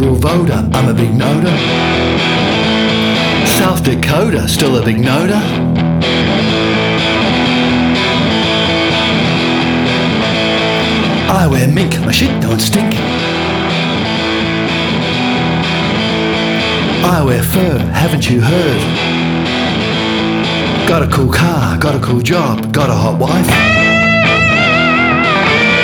liberal voter, I'm a big noter. South Dakota, still a big noter. I wear mink, my shit don't stink. I wear fur, haven't you heard? Got a cool car, got a cool job, got a hot wife.